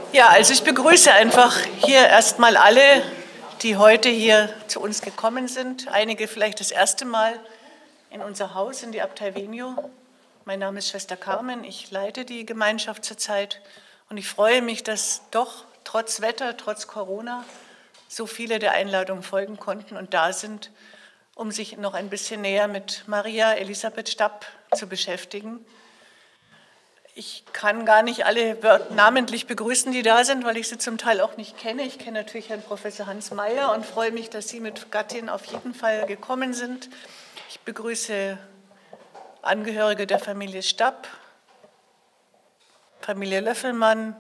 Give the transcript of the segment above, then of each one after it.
Ja, also ich begrüße einfach hier erstmal alle, die heute hier zu uns gekommen sind. Einige vielleicht das erste Mal in unser Haus, in die Abtei Venio. Mein Name ist Schwester Carmen, ich leite die Gemeinschaft zurzeit und ich freue mich, dass doch trotz Wetter, trotz Corona so viele der Einladung folgen konnten und da sind, um sich noch ein bisschen näher mit Maria Elisabeth Stapp zu beschäftigen. Ich kann gar nicht alle namentlich begrüßen, die da sind, weil ich sie zum Teil auch nicht kenne. Ich kenne natürlich Herrn Professor Hans Mayer und freue mich, dass Sie mit Gattin auf jeden Fall gekommen sind. Ich begrüße Angehörige der Familie Stapp, Familie Löffelmann,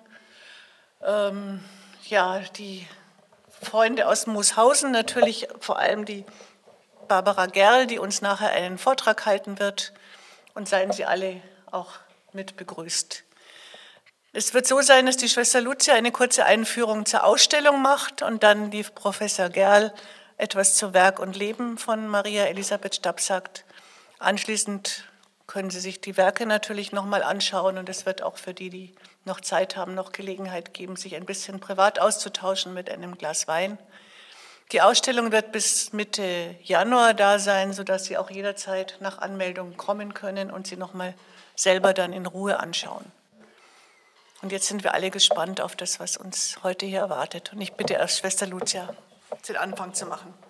die Freunde aus Mooshausen, natürlich vor allem die Barbara Gerl, die uns nachher einen Vortrag halten wird. Und seien Sie alle auch mit begrüßt. Es wird so sein, dass die Schwester Lucia eine kurze Einführung zur Ausstellung macht und dann die Professor Gerl etwas zu Werk und Leben von Maria Elisabeth Stapp sagt. Anschließend können Sie sich die Werke natürlich nochmal anschauen und es wird auch für die, die noch Zeit haben, noch Gelegenheit geben, sich ein bisschen privat auszutauschen mit einem Glas Wein. Die Ausstellung wird bis Mitte Januar da sein, sodass Sie auch jederzeit nach Anmeldung kommen können und sie nochmal selber dann in Ruhe anschauen. Und jetzt sind wir alle gespannt auf das, was uns heute hier erwartet. Und ich bitte erst Schwester Lucia, den Anfang zu machen.